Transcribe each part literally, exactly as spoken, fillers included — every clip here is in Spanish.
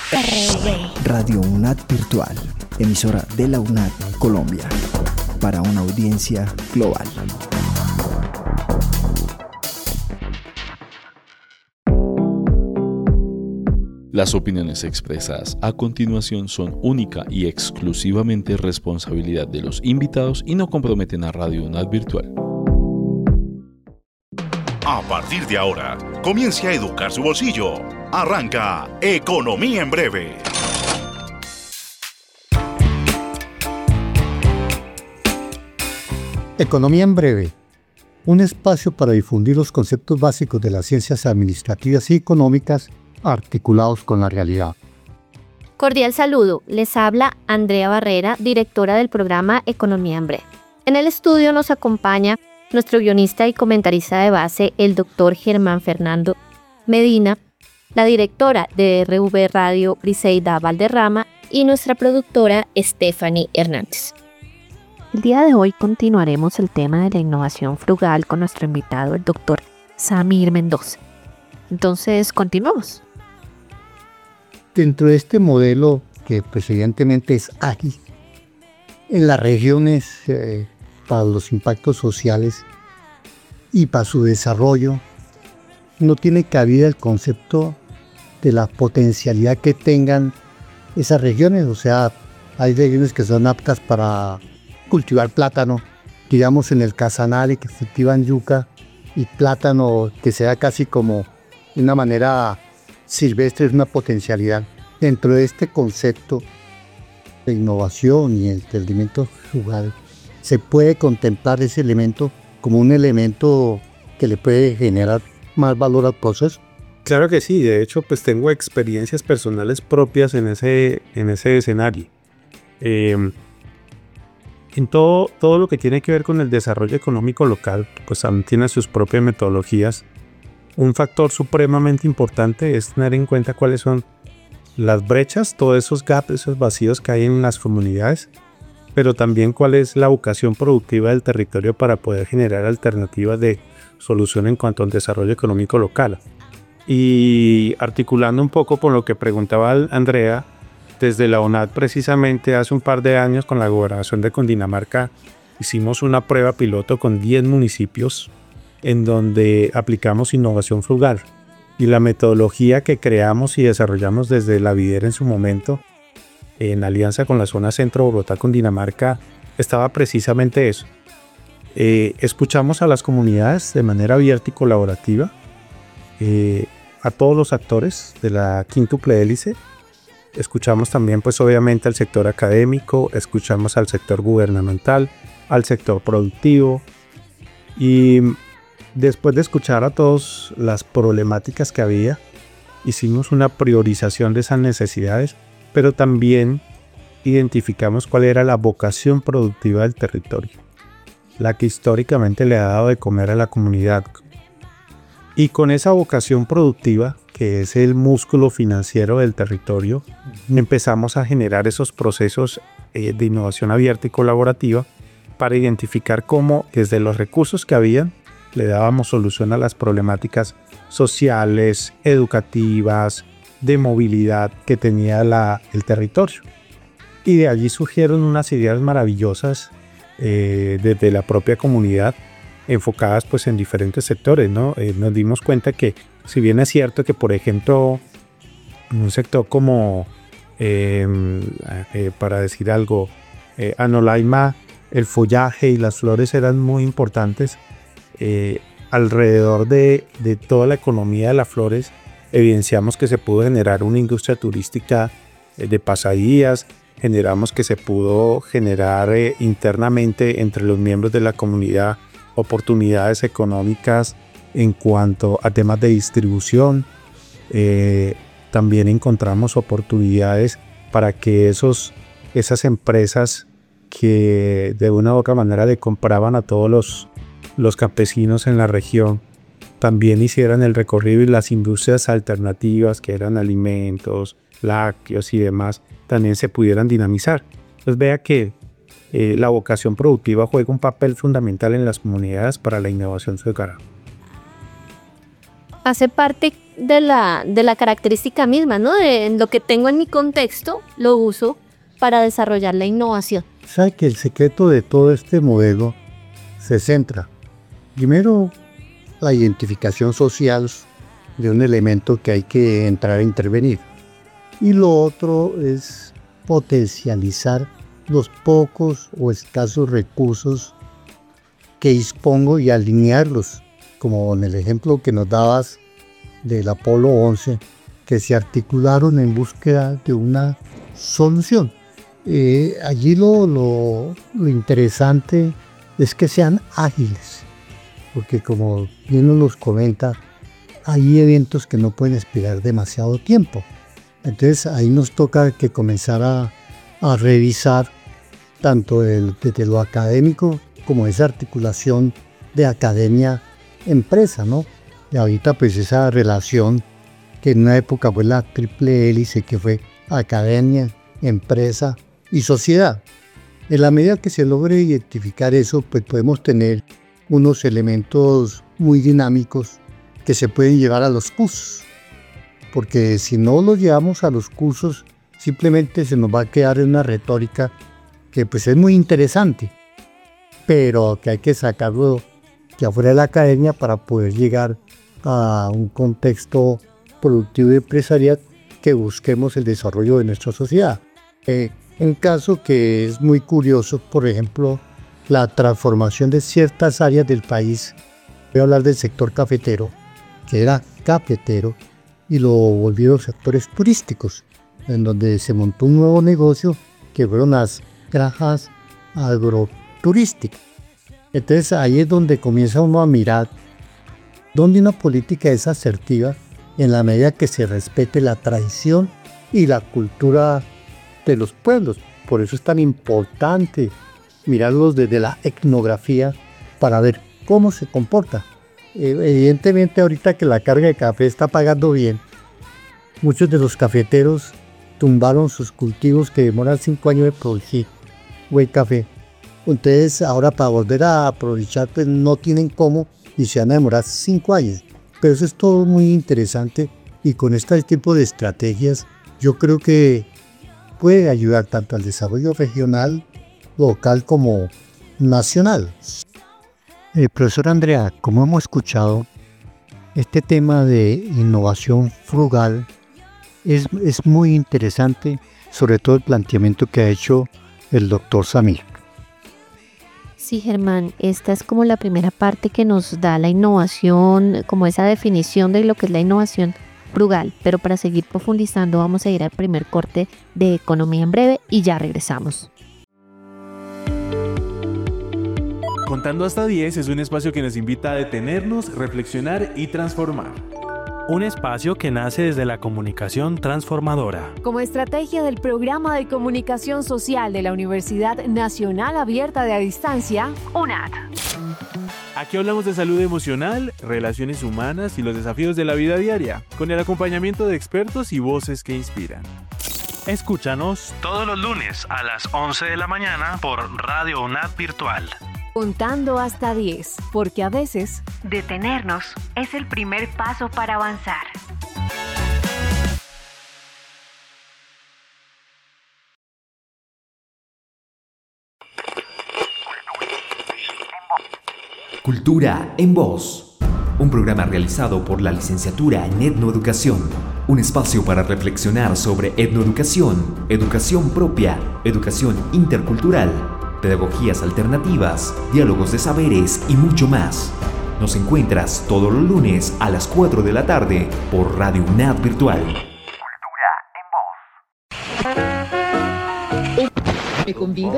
R V. Radio UNAD Virtual, emisora de la UNAD Colombia, para una audiencia global. Las opiniones expresadas a continuación son única y exclusivamente responsabilidad de los invitados y no comprometen a Radio UNAD Virtual. A partir de ahora, comience a educar su bolsillo. Arranca Economía en Breve. Economía en Breve, un espacio para difundir los conceptos básicos de las ciencias administrativas y económicas articulados con la realidad. Cordial saludo, les habla Andrea Barrera, directora del programa Economía en Breve. En el estudio nos acompaña nuestro guionista y comentarista de base, el doctor Germán Fernando Medina, la directora de R V Radio, Briseida Valderrama, y nuestra productora, Stephanie Hernández. El día de hoy continuaremos el tema de la innovación frugal con nuestro invitado, el doctor Samir Mendoza. Entonces, continuamos. Dentro de este modelo, que pues evidentemente es ágil, en las regiones, eh, para los impactos sociales y para su desarrollo, no tiene cabida el concepto de la potencialidad que tengan esas regiones. O sea, hay regiones que son aptas para cultivar plátano, digamos en el Casanare, que cultivan yuca y plátano, que sea casi como de una manera silvestre, es una potencialidad. Dentro de este concepto de innovación y entendimiento frugal, se puede contemplar ese elemento como un elemento que le puede generar más valor al proceso. Claro que sí, de hecho pues tengo experiencias personales propias en ese, en ese escenario. Eh, en todo, todo lo que tiene que ver con el desarrollo económico local, pues también tiene sus propias metodologías. Un factor supremamente importante es tener en cuenta cuáles son las brechas, todos esos gaps, esos vacíos que hay en las comunidades, pero también cuál es la vocación productiva del territorio para poder generar alternativas de solución en cuanto al desarrollo económico local. Y articulando un poco con lo que preguntaba Andrea, desde la UNAD precisamente hace un par de años con la gobernación de Cundinamarca hicimos una prueba piloto con diez municipios en donde aplicamos innovación frugal. Y la metodología que creamos y desarrollamos desde la Videra en su momento, en alianza con la zona centro Bogotá, Cundinamarca, estaba precisamente eso. Eh, escuchamos a las comunidades de manera abierta y colaborativa, eh, a todos los actores de la quíntuple hélice. Escuchamos también, pues obviamente, al sector académico, escuchamos al sector gubernamental, al sector productivo, y después de escuchar a todas las problemáticas que había, hicimos una priorización de esas necesidades, pero también identificamos cuál era la vocación productiva del territorio, la que históricamente le ha dado de comer a la comunidad. Y con esa vocación productiva, que es el músculo financiero del territorio, empezamos a generar esos procesos eh, de innovación abierta y colaborativa para identificar cómo, desde los recursos que habían, le dábamos solución a las problemáticas sociales, educativas, de movilidad que tenía la, el territorio. Y de allí surgieron unas ideas maravillosas eh, desde la propia comunidad, enfocadas pues en diferentes sectores, ¿no? Eh, nos dimos cuenta que, si bien es cierto que, por ejemplo, en un sector como, eh, eh, para decir algo, eh, Anolaima, el follaje y las flores eran muy importantes, eh, alrededor de, de toda la economía de las flores, evidenciamos que se pudo generar una industria turística eh, de pasadías, generamos que se pudo generar eh, internamente entre los miembros de la comunidad oportunidades económicas en cuanto a temas de distribución. Eh, también encontramos oportunidades para que esos, esas empresas que de una u otra manera le compraban a todos los, los campesinos en la región, también hicieran el recorrido, y las industrias alternativas que eran alimentos, lácteos y demás, también se pudieran dinamizar. Entonces vea que eh, la vocación productiva juega un papel fundamental en las comunidades para la innovación ciudadana. Hace parte de la, de la característica misma, ¿no? De lo que tengo en mi contexto, lo uso para desarrollar la innovación. ¿Sabe que el secreto de todo este modelo se centra, primero, la identificación social de un elemento que hay que entrar a intervenir? Y lo otro es potencializar los pocos o escasos recursos que dispongo y alinearlos, como en el ejemplo que nos dabas del Apolo once, que se articularon en búsqueda de una solución. Eh, allí lo, lo, lo interesante es que sean ágiles, porque como bien nos los comenta, hay eventos que no pueden esperar demasiado tiempo. Entonces ahí nos toca que comenzar a, a revisar tanto el, desde lo académico como esa articulación de academia-empresa, ¿no? Y ahorita pues esa relación que en una época fue la triple hélice, que fue academia, empresa y sociedad. En la medida que se logre identificar eso, pues podemos tener unos elementos muy dinámicos que se pueden llevar a los cursos. Porque si no los llevamos a los cursos, simplemente se nos va a quedar en una retórica que pues es muy interesante, pero que hay que sacarlo de afuera de la academia para poder llegar a un contexto productivo y empresarial que busquemos el desarrollo de nuestra sociedad. Eh, en caso que es muy curioso, por ejemplo, la transformación de ciertas áreas del país. Voy a hablar del sector cafetero, que era cafetero, y lo volvieron sectores turísticos, en donde se montó un nuevo negocio que fueron las granjas agroturísticas. Entonces ahí es donde comienza uno a mirar dónde una política es asertiva en la medida que se respete la tradición y la cultura de los pueblos. Por eso es tan importante mirarlos desde la etnografía para ver cómo se comporta. Evidentemente ahorita que la carga de café está pagando bien, muchos de los cafeteros tumbaron sus cultivos que demoran cinco años de producir buen café. Entonces ahora para volver a aprovechar pues no tienen cómo y se van a demorar cinco años. Pero eso es todo muy interesante y con este tipo de estrategias yo creo que puede ayudar tanto al desarrollo regional, local como nacional. Eh, profesor Andrea, como hemos escuchado, este tema de innovación frugal es, es muy interesante, sobre todo el planteamiento que ha hecho el doctor Samir. Sí, Germán, esta es como la primera parte que nos da la innovación, como esa definición de lo que es la innovación frugal, pero para seguir profundizando vamos a ir al primer corte de Economía en Breve y ya regresamos. Contando hasta diez es un espacio que nos invita a detenernos, reflexionar y transformar. Un espacio que nace desde la comunicación transformadora. Como estrategia del Programa de Comunicación Social de la Universidad Nacional Abierta de a Distancia, U N A D. Aquí hablamos de salud emocional, relaciones humanas y los desafíos de la vida diaria, con el acompañamiento de expertos y voces que inspiran. Escúchanos todos los lunes a las once de la mañana por Radio U N A D Virtual. Contando hasta diez, porque a veces detenernos es el primer paso para avanzar. Cultura en Voz, un programa realizado por la licenciatura en Etnoeducación, un espacio para reflexionar sobre etnoeducación, educación propia, educación intercultural, pedagogías alternativas, diálogos de saberes y mucho más. Nos encuentras todos los lunes a las cuatro de la tarde por Radio U N A D Virtual. Cultura en Voz. ¿Me convido?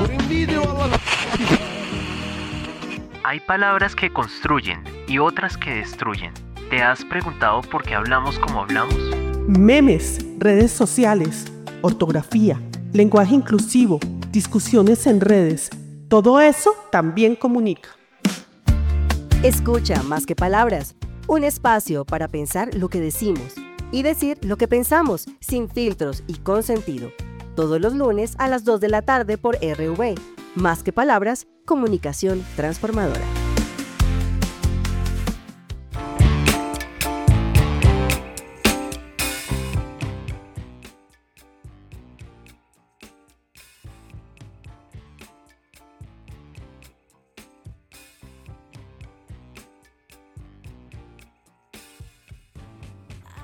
Hay palabras que construyen y otras que destruyen. ¿Te has preguntado por qué hablamos como hablamos? Memes, redes sociales, ortografía, lenguaje inclusivo, discusiones en redes, todo eso también comunica. Escucha Más que Palabras, un espacio para pensar lo que decimos y decir lo que pensamos, sin filtros y con sentido. Todos los lunes a las dos de la tarde por R V. Más que Palabras, comunicación transformadora.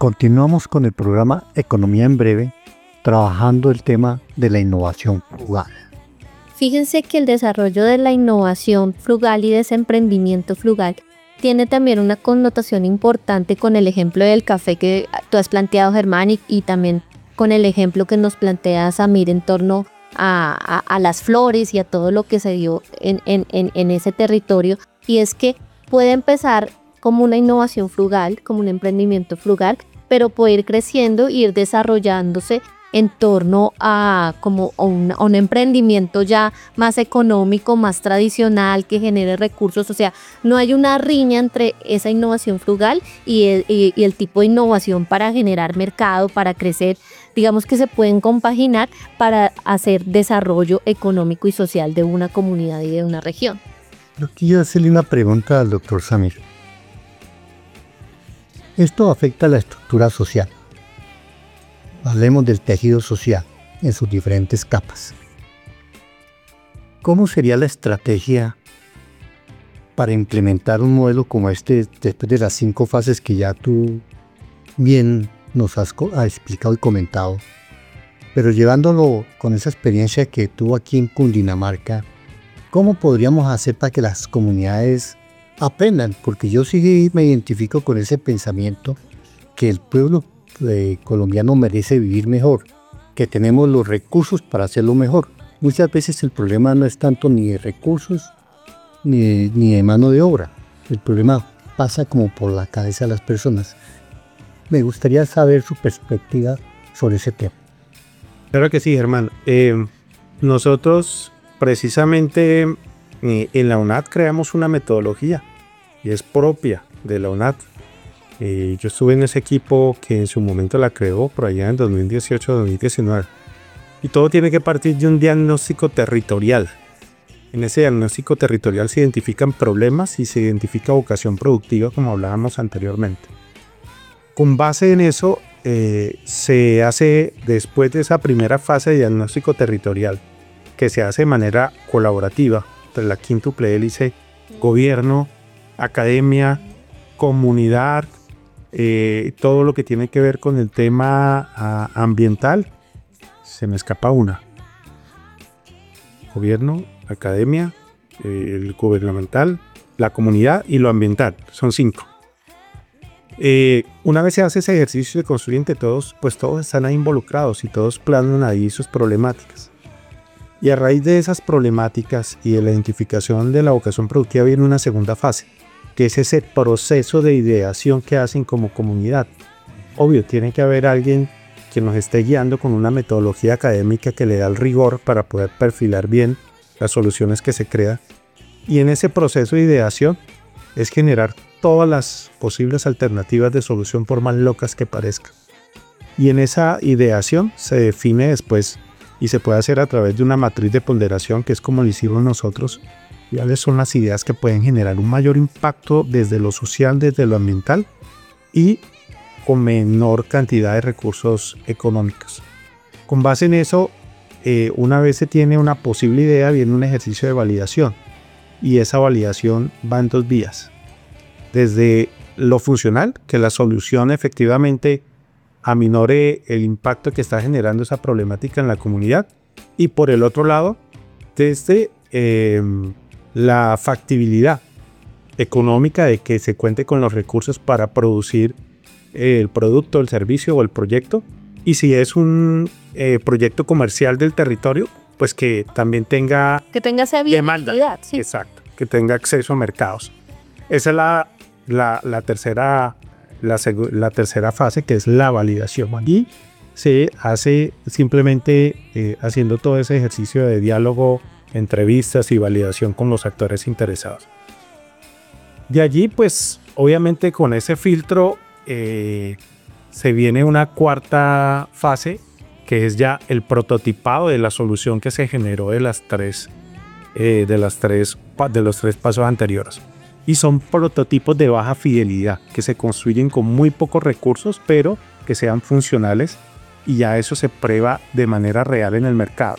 Continuamos con el programa Economía en Breve, trabajando el tema de la innovación frugal. Fíjense que el desarrollo de la innovación frugal y de ese emprendimiento frugal tiene también una connotación importante con el ejemplo del café que tú has planteado, Germán, y, y también con el ejemplo que nos plantea Samir en torno a, a, a las flores y a todo lo que se dio en, en, en, en ese territorio. Y es que puede empezar como una innovación frugal, como un emprendimiento frugal, pero puede ir creciendo e ir desarrollándose en torno a como a un, a un emprendimiento ya más económico, más tradicional, que genere recursos. O sea, no hay una riña entre esa innovación frugal y el, y, y el tipo de innovación para generar mercado, para crecer. Digamos que se pueden compaginar para hacer desarrollo económico y social de una comunidad y de una región. Yo quiero hacerle una pregunta al doctor Samir. Esto afecta a la estructura social. Hablemos del tejido social en sus diferentes capas. ¿Cómo sería la estrategia para implementar un modelo como este después de las cinco fases que ya tú bien nos has explicado y comentado? Pero llevándolo con esa experiencia que tuvo aquí en Cundinamarca, ¿cómo podríamos hacer para que las comunidades aprendan? Porque yo sí me identifico con ese pensamiento que el pueblo eh, colombiano merece vivir mejor, que tenemos los recursos para hacerlo mejor. Muchas veces el problema no es tanto ni de recursos ni de, ni de mano de obra. El problema pasa como por la cabeza de las personas. Me gustaría saber su perspectiva sobre ese tema. Claro que sí, Germán. Eh, nosotros precisamente eh, en la U N A D creamos una metodología y es propia de la U N A D. Eh, yo estuve en ese equipo que en su momento la creó por allá en dos mil dieciocho dos mil diecinueve. Y todo tiene que partir de un diagnóstico territorial. En ese diagnóstico territorial se identifican problemas y se identifica vocación productiva, como hablábamos anteriormente. Con base en eso, eh, se hace, después de esa primera fase de diagnóstico territorial, que se hace de manera colaborativa entre la quíntuple hélice, gobierno, academia, comunidad, eh, todo lo que tiene que ver con el tema uh, ambiental. Se me escapa una. Gobierno, academia, eh, el gubernamental, la comunidad y lo ambiental. Son cinco. Eh, una vez se hace ese ejercicio de construir entre todos, pues todos están ahí involucrados y todos plasman ahí sus problemáticas. Y a raíz de esas problemáticas y de la identificación de la vocación productiva viene una segunda fase, que es ese proceso de ideación que hacen como comunidad. Obvio, tiene que haber alguien que nos esté guiando con una metodología académica que le da el rigor para poder perfilar bien las soluciones que se crean. Y en ese proceso de ideación es generar todas las posibles alternativas de solución, por más locas que parezcan. Y en esa ideación se define después, y se puede hacer a través de una matriz de ponderación, que es como lo hicimos nosotros, cuáles son las ideas que pueden generar un mayor impacto desde lo social, desde lo ambiental y con menor cantidad de recursos económicos. Con base en eso, eh, una vez se tiene una posible idea, viene un ejercicio de validación, y esa validación va en dos vías. Desde lo funcional, que la solución efectivamente aminore el impacto que está generando esa problemática en la comunidad, y por el otro lado, desde eh, la factibilidad económica de que se cuente con los recursos para producir el producto, el servicio o el proyecto, y si es un eh, proyecto comercial del territorio, pues que también tenga que tenga esa demanda, sí. Exacto, que tenga acceso a mercados. Esa es la, la, la tercera la, la tercera fase, que es la validación, y se hace simplemente eh, haciendo todo ese ejercicio de diálogo, entrevistas y validación con los actores interesados. De allí, pues obviamente con ese filtro eh, se viene una cuarta fase, que es ya el prototipado de la solución que se generó de las tres eh, de las tres de los tres pasos anteriores. Y son prototipos de baja fidelidad que se construyen con muy pocos recursos, pero que sean funcionales, y ya eso se prueba de manera real en el mercado.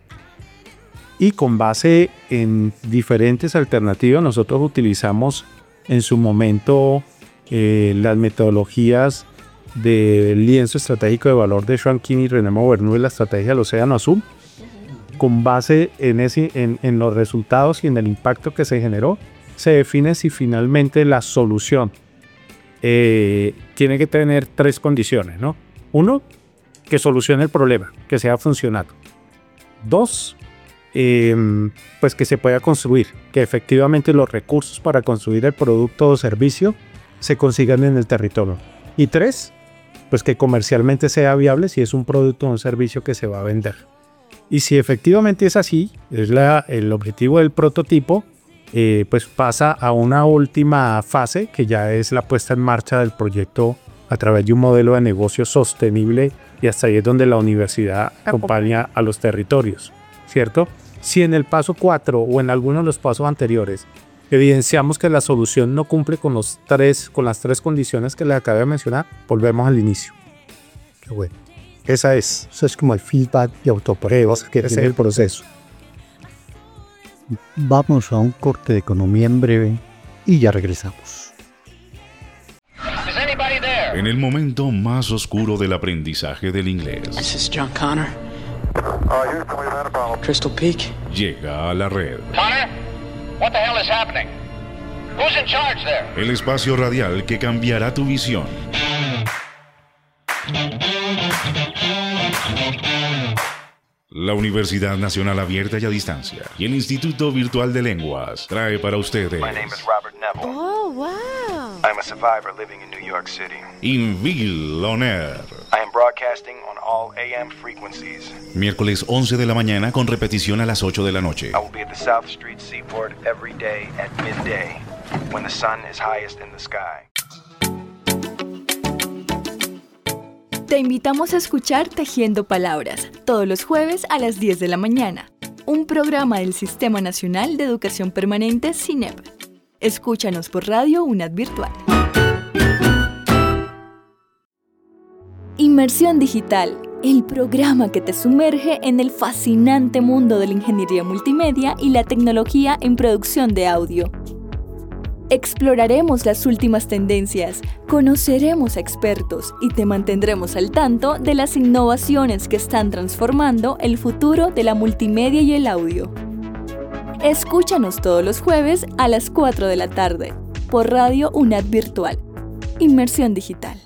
Y con base en diferentes alternativas, nosotros utilizamos en su momento eh, las metodologías del lienzo estratégico de valor de Sean Kinney y René Mauvernou de la estrategia del Océano Azul. Con base en, ese, en, en los resultados y en el impacto que se generó, se define si finalmente la solución eh, tiene que tener tres condiciones, ¿no? Uno, que solucione el problema, que sea funcional. Dos, eh, pues que se pueda construir, que efectivamente los recursos para construir el producto o servicio se consigan en el territorio. Y tres, pues que comercialmente sea viable si es un producto o un servicio que se va a vender. Y si efectivamente es así, es la, el objetivo del prototipo, eh, pues pasa a una última fase que ya es la puesta en marcha del proyecto a través de un modelo de negocio sostenible, y hasta ahí es donde la universidad acompaña a los territorios, ¿cierto? Si en el paso cuatro o en alguno de los pasos anteriores evidenciamos que la solución no cumple con, los tres, con las tres condiciones que les acabé de mencionar, volvemos al inicio. Qué bueno. Esa es. Eso es como el feedback y autopruebas que Ese tiene el proceso. Vamos a un corte de economía en breve y ya regresamos. En el momento más oscuro del aprendizaje del inglés, This is John Connor. Crystal Peak. llega a la red. Connor, what the hell is happening? Who's in charge there? El espacio radial que cambiará tu visión. La Universidad Nacional Abierta y a Distancia y el Instituto Virtual de Lenguas trae para ustedes My name is Robert Neville. Oh, wow. I'm a survivor living in New York City. Invil On Air. I am broadcasting on all A M frequencies. Miércoles once de la mañana con repetición a las ocho de la noche. I will be at the South Street Seaport every day at midday when the sun is highest in the sky. Te invitamos a escuchar Tejiendo Palabras, todos los jueves a las diez de la mañana, un programa del Sistema Nacional de Educación Permanente SINEP. Escúchanos por Radio UNAD Virtual. Inmersión Digital, el programa que te sumerge en el fascinante mundo de la ingeniería multimedia y la tecnología en producción de audio. Exploraremos las últimas tendencias, conoceremos a expertos y te mantendremos al tanto de las innovaciones que están transformando el futuro de la multimedia y el audio. Escúchanos todos los jueves a las cuatro de la tarde por Radio UNAD Virtual. Inmersión Digital.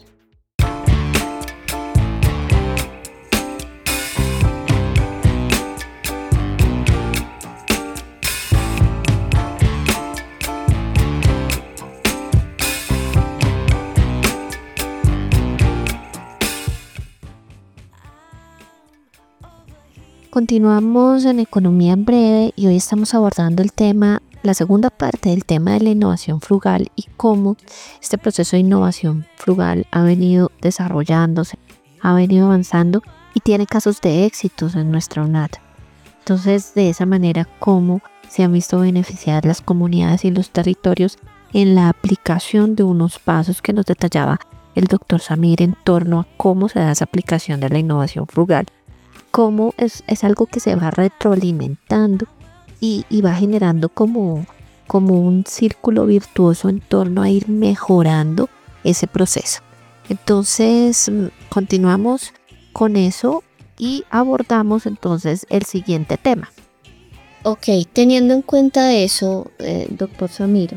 Continuamos en Economía en Breve y hoy estamos abordando el tema, la segunda parte del tema de la innovación frugal y cómo este proceso de innovación frugal ha venido desarrollándose, ha venido avanzando y tiene casos de éxitos en nuestra UNAD. Entonces, de esa manera, cómo se han visto beneficiar las comunidades y los territorios en la aplicación de unos pasos que nos detallaba el doctor Samir en torno a cómo se da esa aplicación de la innovación frugal. Cómo es, es algo que se va retroalimentando y, y va generando como, como un círculo virtuoso en torno a ir mejorando ese proceso. Entonces, continuamos con eso y abordamos entonces el siguiente tema. Ok, teniendo en cuenta eso, eh, doctor Samiro,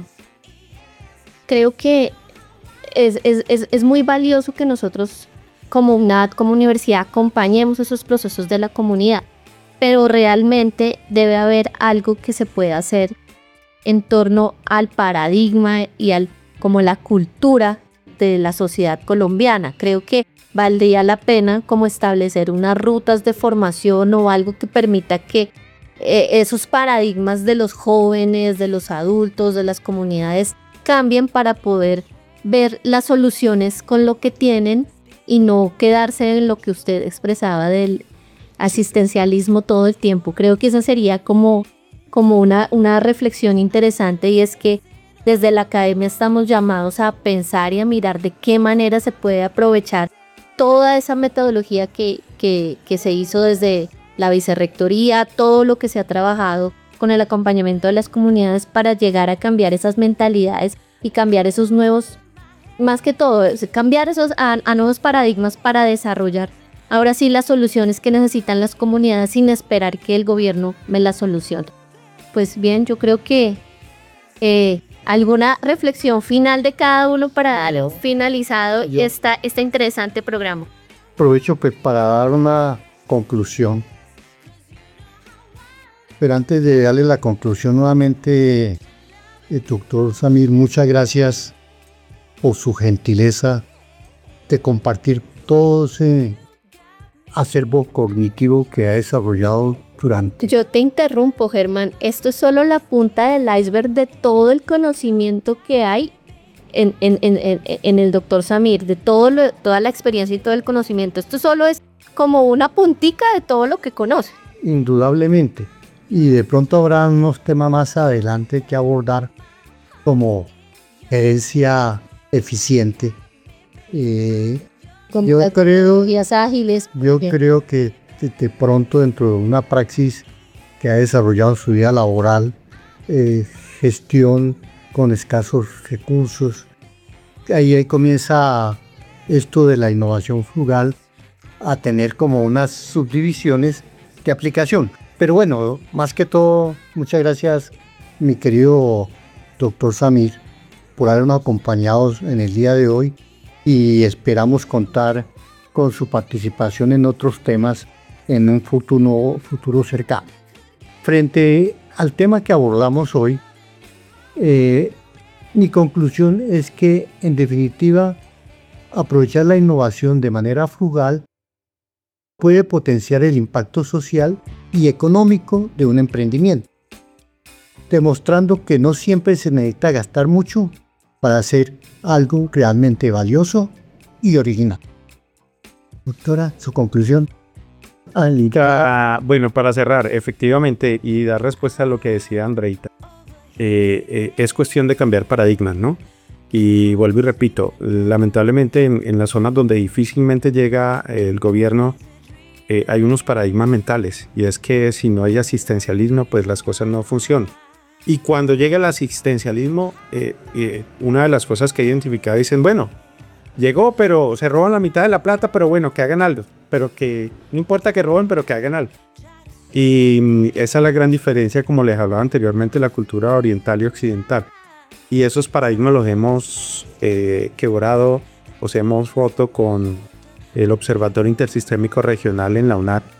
creo que es, es, es, es muy valioso que nosotros como UNAD, como universidad, acompañemos esos procesos de la comunidad, pero realmente debe haber algo que se pueda hacer en torno al paradigma y al como la cultura de la sociedad colombiana. Creo que valdría la pena como establecer unas rutas de formación o algo que permita que eh, esos paradigmas de los jóvenes, de los adultos, de las comunidades cambien para poder ver las soluciones con lo que tienen y no quedarse en lo que usted expresaba del asistencialismo todo el tiempo. Creo que esa sería como, como una, una reflexión interesante, y es que desde la academia estamos llamados a pensar y a mirar de qué manera se puede aprovechar toda esa metodología que, que, que se hizo desde la vicerrectoría, todo lo que se ha trabajado con el acompañamiento de las comunidades para llegar a cambiar esas mentalidades y cambiar esos nuevos más que todo, es cambiar esos a, a nuevos paradigmas para desarrollar ahora sí las soluciones que necesitan las comunidades sin esperar que el gobierno me las solucione. Pues bien, yo creo que eh, alguna reflexión final de cada uno para dar finalizado Yo- esta, este interesante programa. Aprovecho pues, para dar una conclusión. Pero antes de darle la conclusión nuevamente, eh, doctor Samir, muchas gracias por su gentileza de compartir todo ese acervo cognitivo que ha desarrollado durante. Yo te interrumpo, Germán. Esto es solo la punta del iceberg de todo el conocimiento que hay en, en, en, en, en el doctor Samir, de todo lo, toda la experiencia y todo el conocimiento. Esto solo es como una puntica de todo lo que conoce. Indudablemente. Y de pronto habrá unos temas más adelante que abordar, como gerencia eficiente. Eh, Con yo las creo, tecnologías ágiles. yo Bien. creo que de, de pronto dentro de una praxis que ha desarrollado en su vida laboral, eh, gestión con escasos recursos, ahí, ahí comienza esto de la innovación frugal a tener como unas subdivisiones de aplicación. Pero bueno, más que todo, muchas gracias, mi querido doctor Samir, por habernos acompañado en el día de hoy y esperamos contar con su participación en otros temas en un futuro, futuro cercano. Frente al tema que abordamos hoy, eh, mi conclusión es que, en definitiva, aprovechar la innovación de manera frugal puede potenciar el impacto social y económico de un emprendimiento, demostrando que no siempre se necesita gastar mucho para hacer algo realmente valioso y original. Doctora, su conclusión. Ah, bueno, para cerrar, efectivamente, y dar respuesta a lo que decía Andreita, eh, eh, es cuestión de cambiar paradigmas, ¿no? Y vuelvo y repito, lamentablemente en, en las zonas donde difícilmente llega el gobierno, eh, hay unos paradigmas mentales, y es que si no hay asistencialismo, pues las cosas no funcionan. Y cuando llega el asistencialismo, eh, eh, una de las cosas que he identificado dicen, bueno, llegó, pero se roban la mitad de la plata, pero bueno, que hagan algo. Pero que no importa que roben, pero que hagan algo. Y mm, esa es la gran diferencia, como les hablaba anteriormente, la cultura oriental y occidental. Y esos paradigmas los hemos eh, quebrado, os hemos roto con el Observatorio Intersistémico Regional en la U N A D.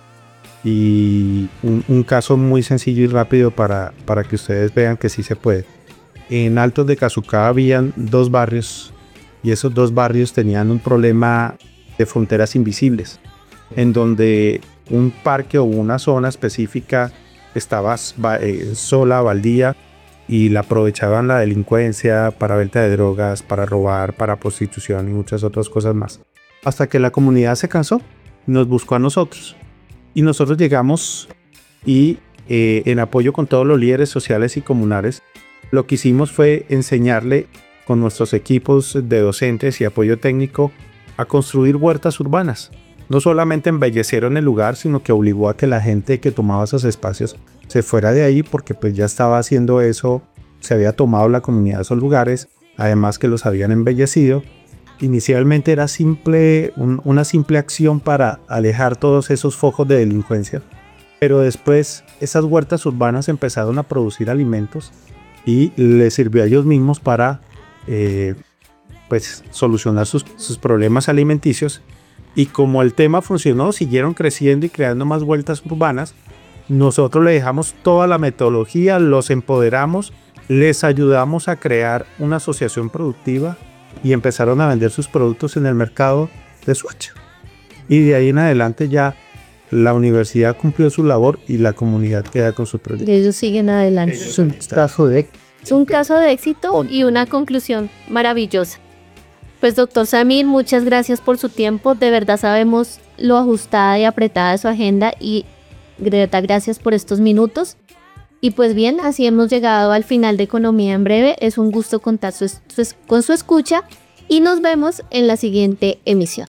Y un, un caso muy sencillo y rápido para, para que ustedes vean que sí se puede. En Altos de Cazucá habían dos barrios, y esos dos barrios tenían un problema de fronteras invisibles, en donde un parque o una zona específica estaba eh, sola, baldía, y la aprovechaban la delincuencia para venta de drogas, para robar, para prostitución y muchas otras cosas más. Hasta que la comunidad se cansó, nos buscó a nosotros. Y nosotros llegamos y eh, en apoyo con todos los líderes sociales y comunales, lo que hicimos fue enseñarle con nuestros equipos de docentes y apoyo técnico a construir huertas urbanas. No solamente embellecieron el lugar, sino que obligó a que la gente que tomaba esos espacios se fuera de ahí, porque pues ya estaba haciendo eso, se había tomado la comunidad de esos lugares, además que los habían embellecido. Inicialmente era simple, un, una simple acción para alejar todos esos focos de delincuencia, pero después esas huertas urbanas empezaron a producir alimentos y les sirvió a ellos mismos para eh, pues, solucionar sus, sus problemas alimenticios. Y como el tema funcionó, siguieron creciendo y creando más huertas urbanas. Nosotros le dejamos toda la metodología, los empoderamos, les ayudamos a crear una asociación productiva y empezaron a vender sus productos en el mercado de Soacha. Y de ahí en adelante ya la universidad cumplió su labor y la comunidad queda con su proyecto. Ellos siguen adelante. Es un caso de Es un caso de éxito y una conclusión maravillosa. Pues doctor Samir, muchas gracias por su tiempo. De verdad sabemos lo ajustada y apretada de su agenda y de verdad gracias por estos minutos. Y pues bien, así hemos llegado al final de Economía en Breve. Es un gusto contar su, su, con su escucha y nos vemos en la siguiente emisión.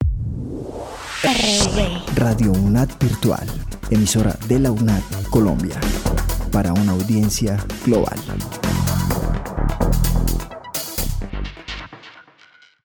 Radio U N A D Virtual, emisora de la U N A D Colombia, para una audiencia global.